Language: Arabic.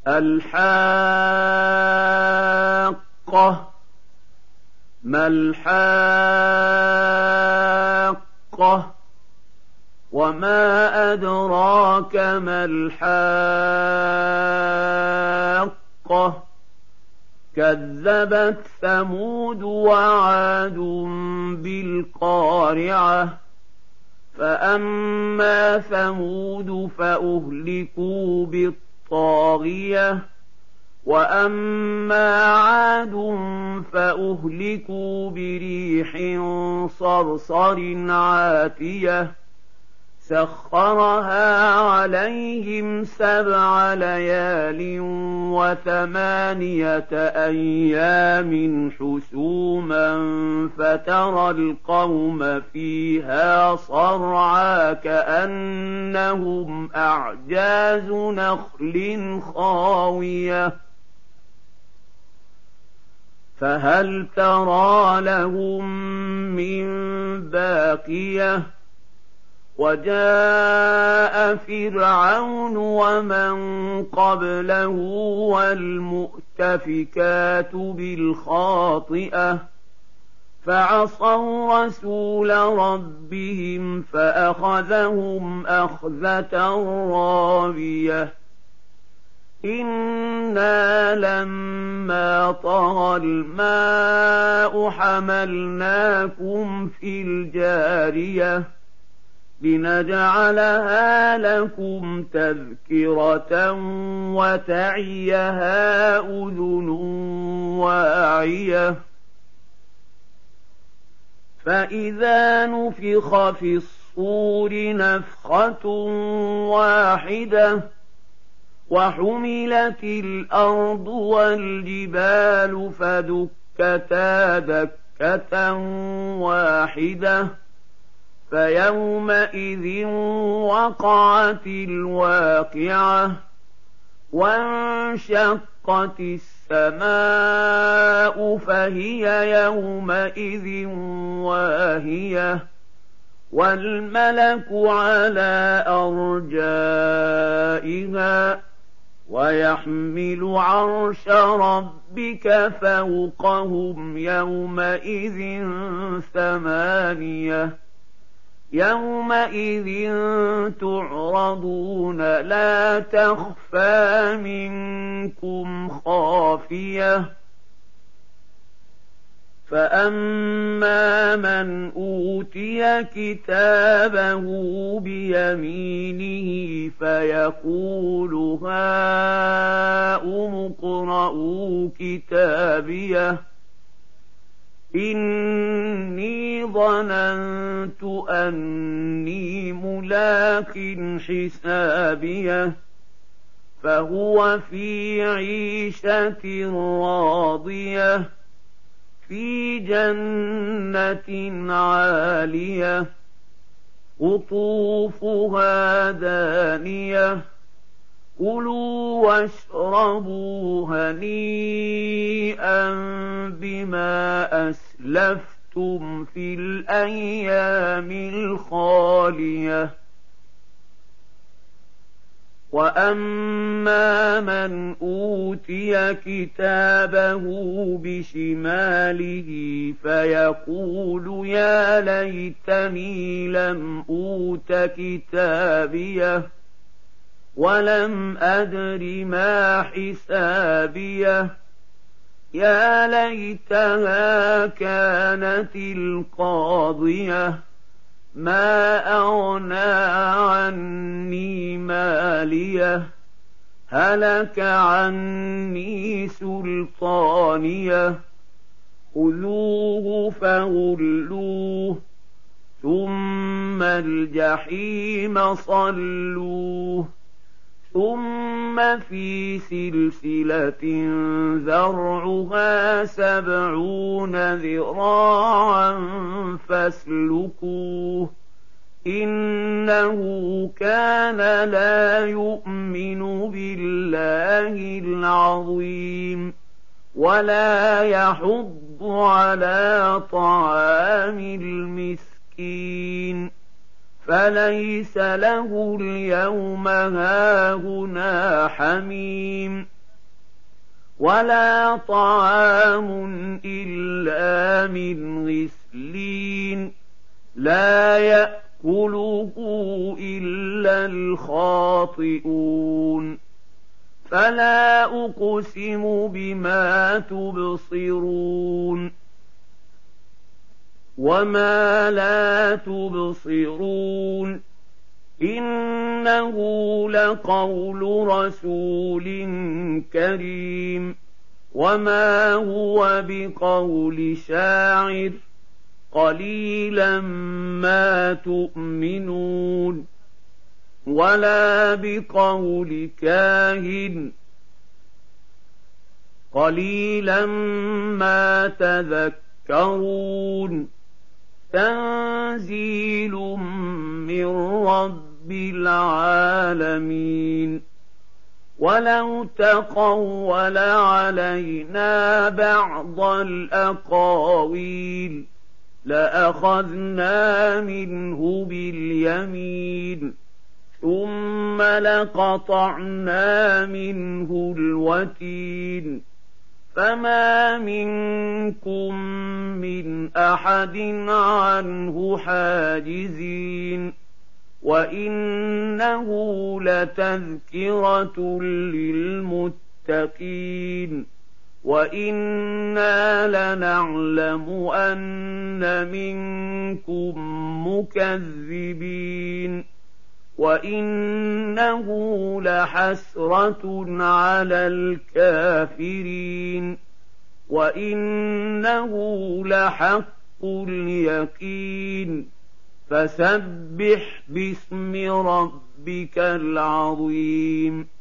الحاقة ما الحاقة وما أدراك ما الحاقة كذبت ثمود وعاد بالقارعة فأما ثمود فأهلكوا بالطاغية وأما عاد فأهلكوا بريح صرصر عاتية سخرها عليهم 7 ليال و8 أيام حسوما فترى القوم فيها صرعى كأنهم أعجاز نخل خاوية فهل ترى لهم من باقية وجاء فرعون ومن قبله والمؤتفكات بالخاطئة فعصوا رسول ربهم فأخذهم أخذة رابية إنا لما طغى الماء حملناكم في الجارية لنجعلها لكم تذكرة وتعيها أذن واعية فإذا نفخ في الصور نفخة واحدة وحملت الأرض والجبال فدكتا دكة واحدة فيومئذ وقعت الواقعة وانشقت السماء فهي يومئذ واهية والملك على أرجائها ويحمل عرش ربك فوقهم يومئذ 8 يومئذ تعرضون لا تخفى منكم خافية فأما من أوتي كتابه بيمينه فيقول هاؤم اقرءوا كتابيه إني ظننت أني ملاق حسابيه فهو في عيشة راضية في جنة عالية قطوفها دانية كلوا واشربوا هنيئا بما أسلفتم في الأيام الخالية وأما من أوتي كتابه بشماله فيقول يا ليتني لم أوت كتابيه ولم أدر ما حسابيه يا ليتها كانت القاضية ما أغنى عني ماليه هلك عني سلطانيه خذوه فغلوه ثم الجحيم صلوه ثم في سلسلة ذرعها 70 ذراعا فاسلكوه إنه كان لا يؤمن بالله العظيم ولا يحض على طعام المسكين فليس له اليوم هاهنا حميم ولا طعام إلا من غسلين لا يأكله إلا الخاطئون فلا أقسم بما تبصرون وما لا تبصرون إنه لقول رسول كريم وما هو بقول شاعر قليلا ما تؤمنون ولا بقول كاهن قليلا ما تذكرون تنزيل من رب العالمين ولو تقول علينا بعض الأقاويل لأخذنا منه باليمين ثم لقطعنا منه الوتين فما منكم من أحد عنه حاجزين وإنه لتذكرة للمتقين وإنا لنعلم أن منكم مكذبين وإنه لحسرة على الكافرين وإنه لحق اليقين فسبح باسم ربك العظيم